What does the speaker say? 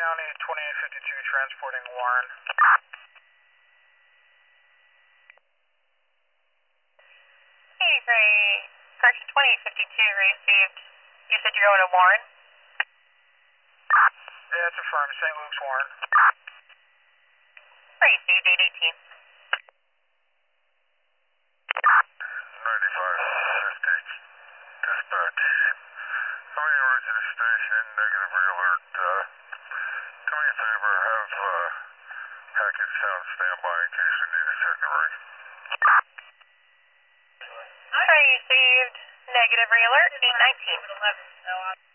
County 2852 transporting Warren. Hey, Ray. Correction 2852 received. You said you're going to Warren? Yeah, it's affirmed. St. Luke's Warren. Received 818. 9550 dispatch. Coming over to the station, negative alert. Do me a favor, have package sound standby in case we need a second ring. Received negative alert 819.